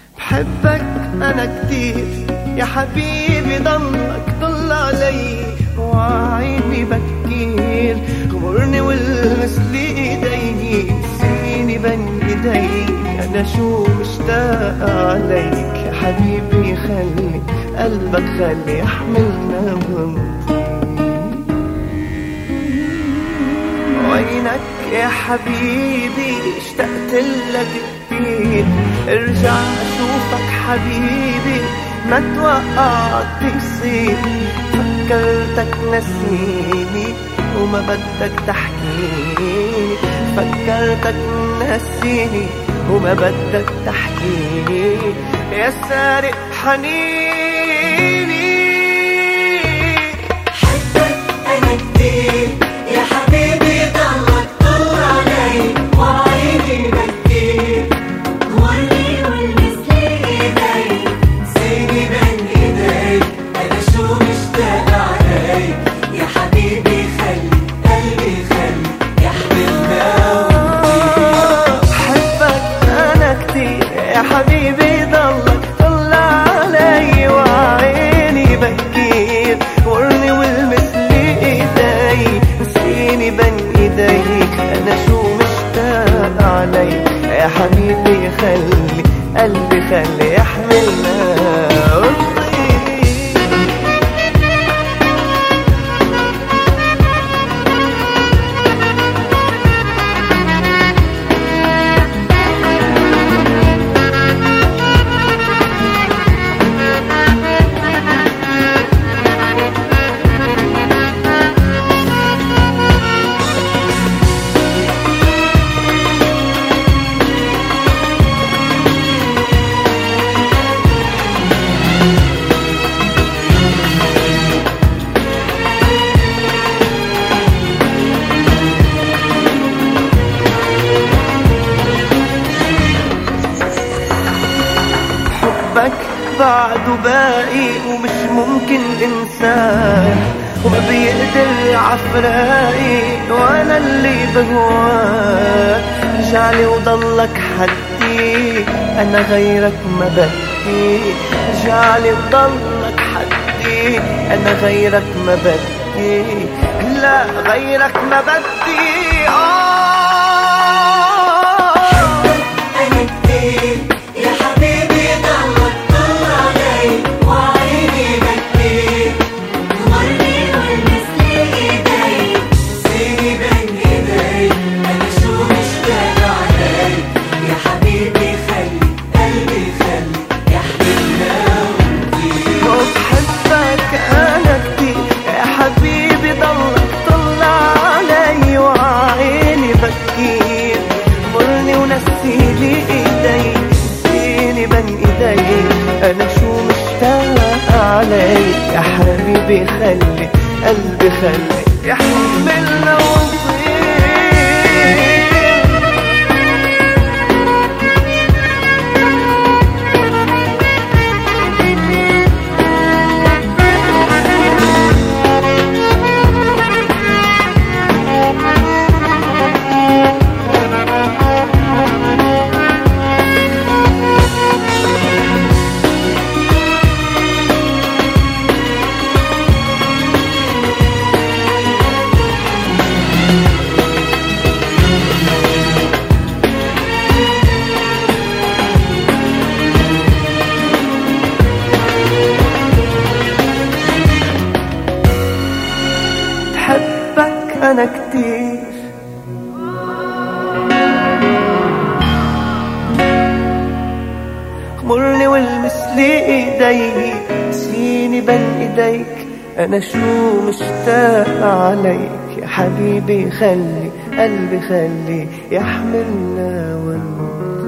بحبك أنا كتير يا حبيبي، ضلك طل علي وعيني بكير، غمرني والمس لي ايدي، نسيني بين ايدي، أنا شو مشتاق عليك يا حبيبي، خلي قلبك خلي يحملنا ونطير. وينك يا حبيبي اشتقت لك كتير، ارجع اشوفك حبيبي ما توقعت تصير، فكرتك نسيني وما بدك تحكيني، فكرتك نسيني وما بدك تحكيني، يا سارق حنيني. حبك انا كتير يا حبيبي، ضلك طل علي وعيني بكير، غمرني والمس لي ايدي، نسيني بين ايديك، انا شو مشتاق عليك يا حبيبي، خلي قلبي خلي يحملنا ونطير. حبك انا كتير يا حبيبي، ضلك طل علي وعيني بكير، غمرني والمس لي ايدي، نسيني بين ايديك، انا شو مشتاق عليك يا حبيبي، خلي قلبي خلي يحملنا ونطير. حبك بعده باقي ومش ممكن انساه، وما بيقدر عفراقي وانا اللي بهواك، رجعلي وضلك حدي انا غيرك ما بدي، رجعلي وضلك حدي انا غيرك ما بدي، لا غيرك ما بدي. أنا كتير يا حبيبي، ضلك طل علي وعيني بكير، غمرني والمس لي ايدي، نسيني بين ايدي، انا شو مشتاق عليك يا حبيبي، خلي قلبي خلي يحملنا ونطير. وبحبك انا كتير يا حبيبي، ضلك طل علي وعيني بكير، غمرني ونسيلي ايدي، نسيني بين ايدي، انا شو مشتاق عليك يا حبيبي، خلي قلبي خلي يحملنا ونطير. بحبك أنا كتير، غمرني والمس لي ايدي، نسيني بين ايديك، انا شو مشتاق عليك يا حبيبي، خلي قلبي خلي يحملنا ونطير.